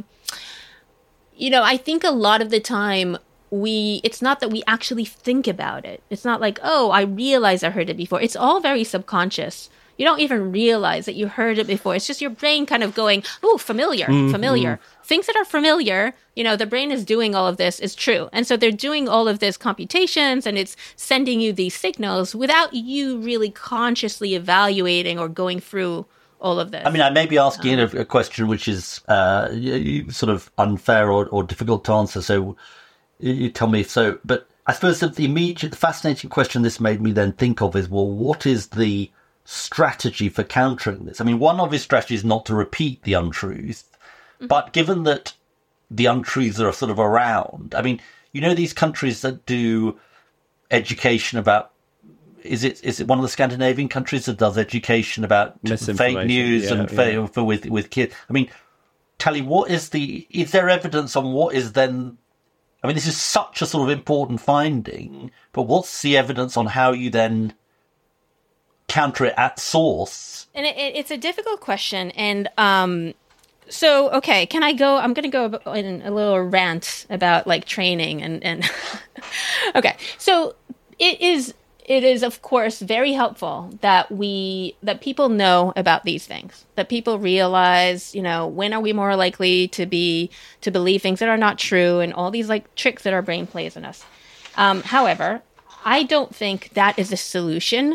I think a lot of the time it's not that we actually think about it. It's not like, oh, I realize I heard it before. It's all very subconscious. You don't even realize that you heard it before. It's just your brain kind of going, oh, familiar. Things that are familiar, the brain is doing all of this is true. And so they're doing all of this computations and it's sending you these signals without you really consciously evaluating or going through all of this. I mean, I may be asking a question which is sort of unfair or difficult to answer. So you tell me so. But I suppose that the fascinating question this made me then think of is, well, what is the strategy for countering this? I mean, one obvious strategy is not to repeat the untruth. But given that the untruths are sort of around, I mean, these countries that do education about, is it one of the Scandinavian countries that does education about fake news with kids? I mean, Tali, is there evidence on what is then, I mean, this is such a sort of important finding, but what's the evidence on how you then counter it at source? And it's a difficult question. And, so, okay, can I go? I'm going to go in a little rant about like training and okay. So it is, of course, very helpful that people know about these things, that people realize, when are we more likely to believe things that are not true and all these like tricks that our brain plays on us. However, I don't think that is a solution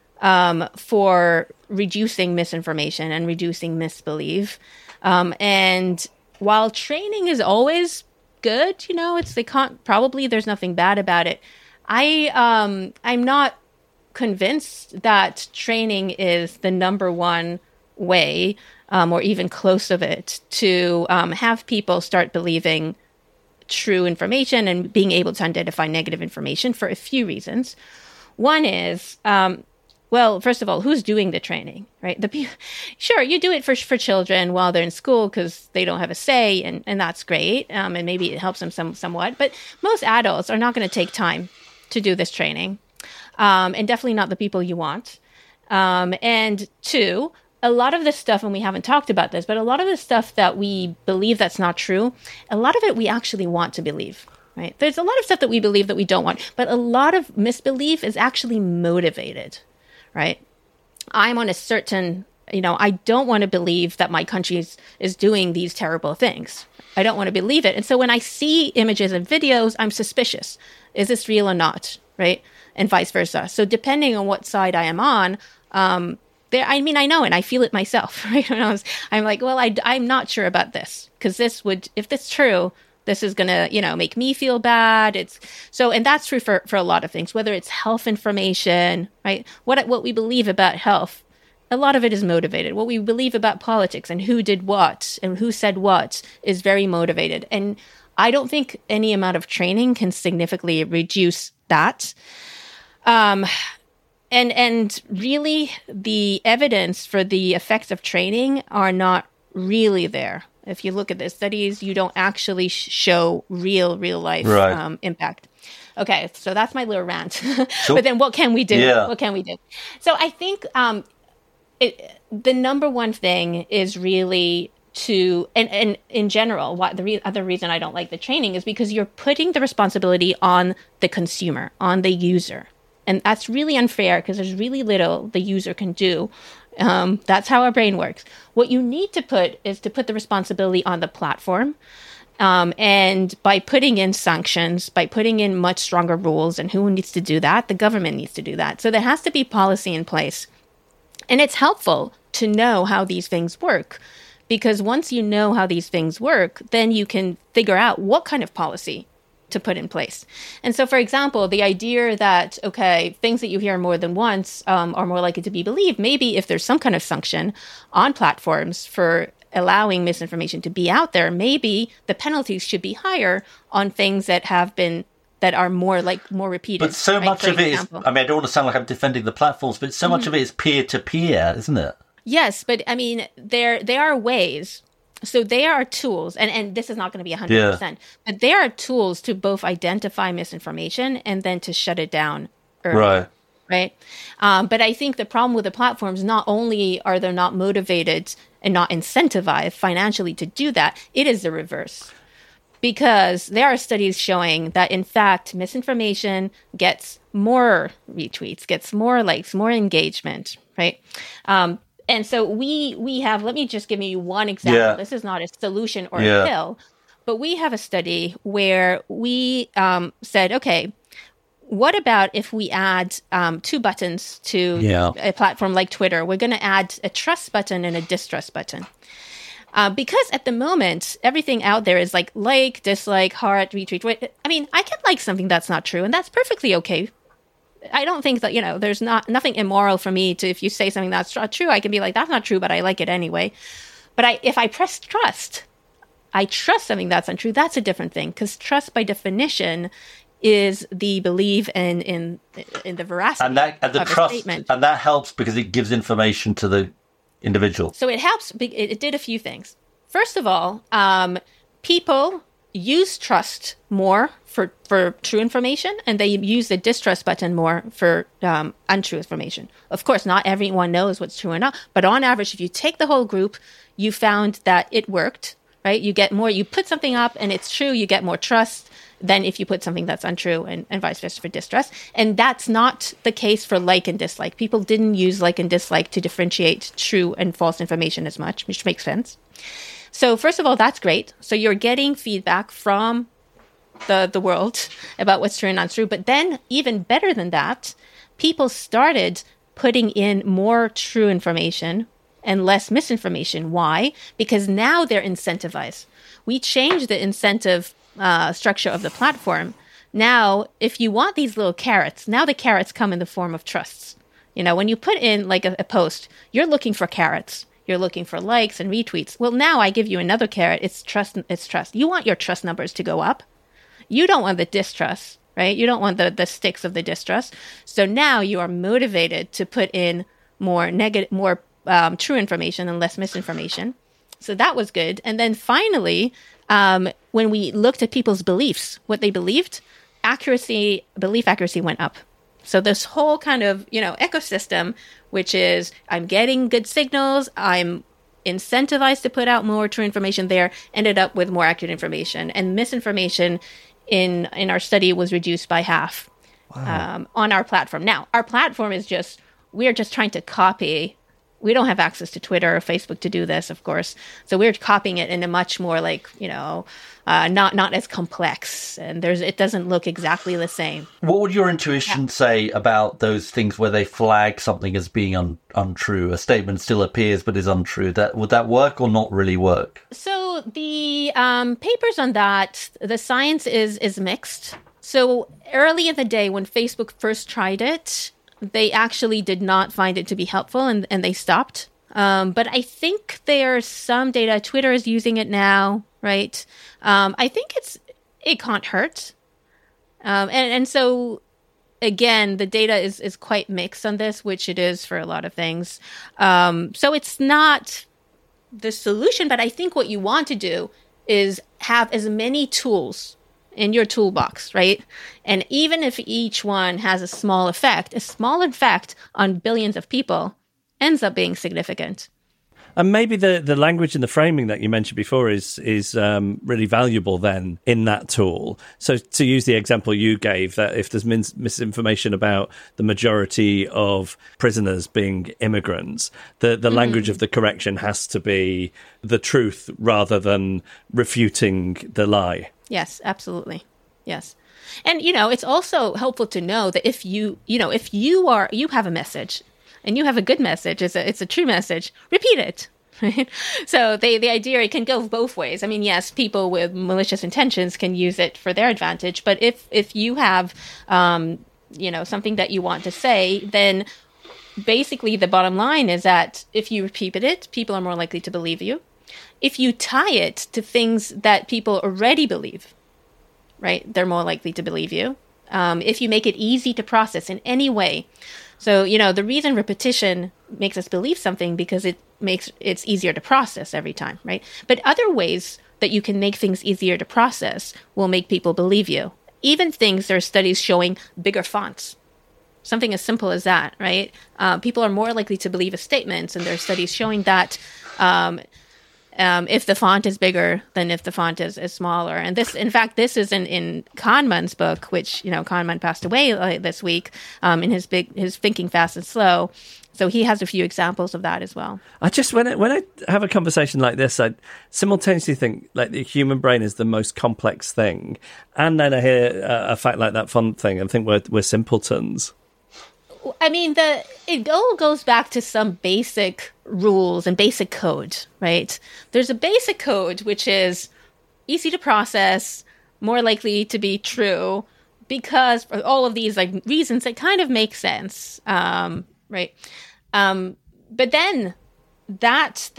for reducing misinformation and reducing misbelief. And while training is always good, there's nothing bad about it. I'm not convinced that training is the number one way, or even close of it, to have people start believing true information and being able to identify negative information for a few reasons. One is, well, first of all, who's doing the training, right? Sure, you do it for children while they're in school because they don't have a say, and that's great, and maybe it helps them somewhat. But most adults are not going to take time to do this training, and definitely not the people you want. And two, a lot of this stuff, and we haven't talked about this, but a lot of the stuff that we believe that's not true, a lot of it we actually want to believe. Right? There's a lot of stuff that we believe that we don't want, but a lot of misbelief is actually motivated. Right? I'm on a certain, I don't want to believe that my country is doing these terrible things. I don't want to believe it. And so when I see images and videos, I'm suspicious. Is this real or not? Right? And vice versa. So depending on what side I am on, I know, and I feel it myself. Right? I'm like, well, I'm not sure about this because if this is true, this is going to, make me feel bad. And that's true for a lot of things, whether it's health information, right? What we believe about health, a lot of it is motivated. What we believe about politics and who did what and who said what is very motivated. And I don't think any amount of training can significantly reduce that. And really the evidence for the effects of training are not really there. If you look at the studies, you don't actually show real life impact. Okay, so that's my little rant. Sure. But then what can we do? Yeah. What can we do? So I think the number one thing is really to, and in general, the other reason I don't like the training is because you're putting the responsibility on the consumer, on the user. And that's really unfair because there's really little the user can do. That's how our brain works. What you need to put is to put the responsibility on the platform. And by putting in sanctions, by putting in much stronger rules, and who needs to do that? The government needs to do that. So there has to be policy in place. And it's helpful to know how these things work, because once you know how these things work, then you can figure out what kind of policy to put in place. And so, for example, the idea that, okay, things that you hear more than once are more likely to be believed, maybe if there's some kind of sanction on platforms for allowing misinformation to be out there, maybe the penalties should be higher on things that are more repeated. But so much of it is, I mean, I don't want to sound like I'm defending the platforms, but so much of it is peer-to-peer, isn't it? Yes, but I mean, there are ways. So they are tools, and this is not going to be 100%, but there are tools to both identify misinformation and then to shut it down early. right? But I think the problem with the platforms, not only are they not motivated and not incentivized financially to do that, it is the reverse. Because there are studies showing that, in fact, misinformation gets more retweets, gets more likes, more engagement, right? And so we have, let me just give you one example. Yeah. This is not a solution or a pill, but we have a study where we said, okay, what about if we add 2 buttons to a platform like Twitter? We're going to add a trust button and a distrust button. Because at the moment, everything out there is like, dislike, heart, retweet. I mean, I can like something that's not true, and that's perfectly okay. I don't think that, there's nothing immoral for me to, if you say something that's not true, I can be like, that's not true, but I like it anyway. But if I press trust, I trust something that's untrue, that's a different thing. Because trust, by definition, is the belief in the veracity of a statement. And that helps because it gives information to the individual. So it helps. It did a few things. First of all, people use trust more for true information, and they use the distrust button more for untrue information. Of course, not everyone knows what's true or not, but on average, if you take the whole group, you found that it worked, right? You get more, you put something up and it's true, you get more trust than if you put something that's untrue, and vice versa for distrust. And that's not the case for like and dislike. People didn't use like and dislike to differentiate true and false information as much, which makes sense. So first of all, that's great. So you're getting feedback from the world about what's true and not true. But then even better than that, people started putting in more true information and less misinformation. Why? Because now they're incentivized. We changed the incentive structure of the platform. Now, if you want these little carrots, now the carrots come in the form of trusts. When you put in like a post, you're looking for carrots. You're looking for likes and retweets. Well, now I give you another carrot. It's trust. It's trust. You want your trust numbers to go up. You don't want the distrust, right? You don't want the sticks of the distrust. So now you are motivated to put in more negative, more true information and less misinformation. So that was good. And then finally, when we looked at people's beliefs, what they believed, belief accuracy went up. So this whole kind of, ecosystem, which is I'm getting good signals, I'm incentivized to put out more true information there, ended up with more accurate information. And misinformation in our study was reduced by half. Wow. On our platform. Now, our platform is we're just trying to copy. We don't have access to Twitter or Facebook to do this, of course. So we're copying it in a much more not as complex. And it doesn't look exactly the same. What would your intuition say about those things where they flag something as being untrue? A statement still appears but is untrue. Would that work or not really work? So the papers on that, the science is mixed. So early in the day when Facebook first tried it, they actually did not find it to be helpful, and they stopped. But I think there's some data. Twitter is using it now, right? I think it can't hurt. And so, again, the data is quite mixed on this, which it is for a lot of things. So it's not the solution, but I think what you want to do is have as many tools in your toolbox, right? And even if each one has a small effect on billions of people ends up being significant. And maybe the language and the framing that you mentioned before is really valuable then in that tool. So to use the example you gave, that if there's misinformation about the majority of prisoners being immigrants, the language of the correction has to be the truth rather than refuting the lie. Yes, absolutely. Yes. And, it's also helpful to know that if you have a message and you have a good message, it's a true message, repeat it. Right? So the idea, it can go both ways. I mean, yes, people with malicious intentions can use it for their advantage. But if you have, something that you want to say, then basically the bottom line is that if you repeat it, people are more likely to believe you. If you tie it to things that people already believe, right, they're more likely to believe you. If you make it easy to process in any way. So, the reason repetition makes us believe something because it's easier to process every time, right? But other ways that you can make things easier to process will make people believe you. Even things, there are studies showing bigger fonts. Something as simple as that, right? People are more likely to believe a statement, and there are studies showing that if the font is bigger than if the font is smaller. And this, in fact, this is in Kahneman's book, which, Kahneman passed away this week, in his Thinking Fast and Slow. So he has a few examples of that as well. I just, when I have a conversation like this, I simultaneously think like the human brain is the most complex thing. And then I hear a fact like that font thing and think we're simpletons. I mean, it all goes back to some basic rules and basic code, right? There's a basic code, which is easy to process, more likely to be true, because for all of these like reasons that kind of make sense, right? But then that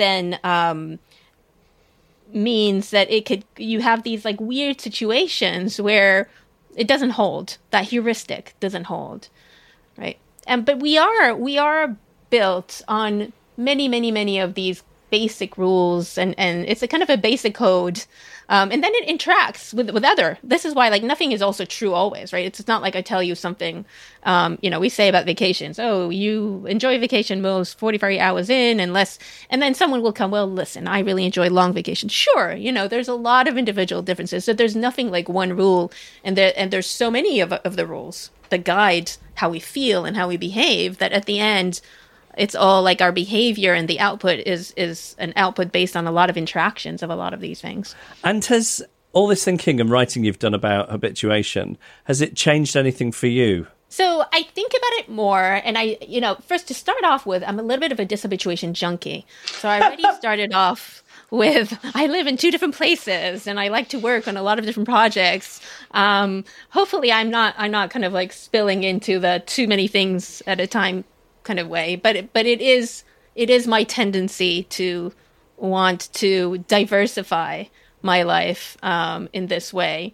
means that you have these like weird situations where it doesn't hold, that heuristic doesn't hold, right? But we are built on many of these basic rules, and it's a kind of a basic code, and then it interacts with other. This is why like nothing is also true always, right? It's not like I tell you something, we say about vacations. Oh, you enjoy vacation most 44 hours in, and then someone will come. Well, listen, I really enjoy long vacations. Sure, there's a lot of individual differences, so there's nothing like one rule, and there's so many of the rules that guide how we feel and how we behave that at the end, it's all like our behavior, and the output is an output based on a lot of interactions of a lot of these things. And has all this thinking and writing you've done about habituation, has it changed anything for you? So I think about it more, and first to start off with, I'm a little bit of a dishabituation junkie. So I already started off with, I live in 2 different places, and I like to work on a lot of different projects. Hopefully I'm not kind of like spilling into the too many things at a time kind of way, but it is my tendency to want to diversify my life in this way.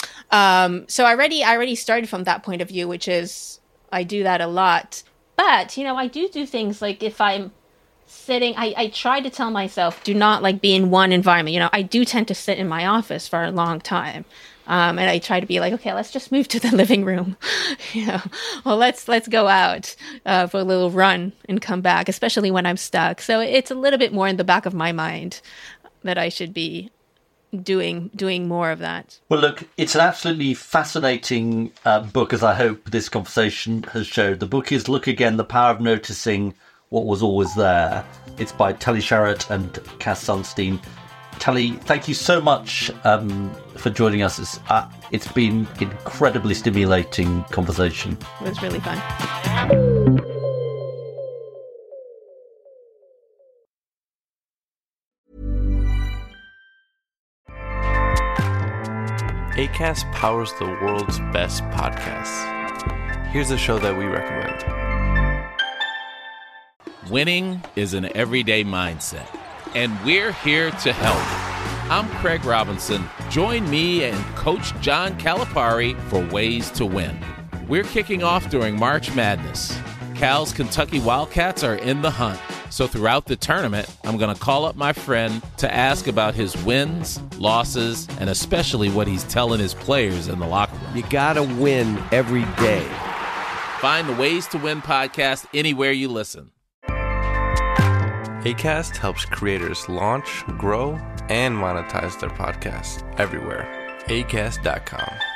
So I already started from that point of view, which is I do that a lot. But I do things like if I'm sitting, I try to tell myself do not like be in one environment. I do tend to sit in my office for a long time. And I try to be like, okay, let's just move to the living room. Well, let's go out for a little run and come back, especially when I'm stuck. So it's a little bit more in the back of my mind that I should be doing more of that. Well, look, it's an absolutely fascinating book, as I hope this conversation has showed. The book is Look Again, The Power of Noticing What Was Always There. It's by Tali Sharot and Cass Sunstein. Tali, thank you so much for joining us. It's been incredibly stimulating conversation. It was really fun. Acast powers the world's best podcasts. Here's a show that we recommend. Winning is an everyday mindset, and we're here to help. I'm Craig Robinson. Join me and Coach John Calipari for Ways to Win. We're kicking off during March Madness. Cal's Kentucky Wildcats are in the hunt. So throughout the tournament, I'm going to call up my friend to ask about his wins, losses, and especially what he's telling his players in the locker room. You gotta win every day. Find the Ways to Win podcast anywhere you listen. Acast helps creators launch, grow, and monetize their podcasts everywhere. Acast.com.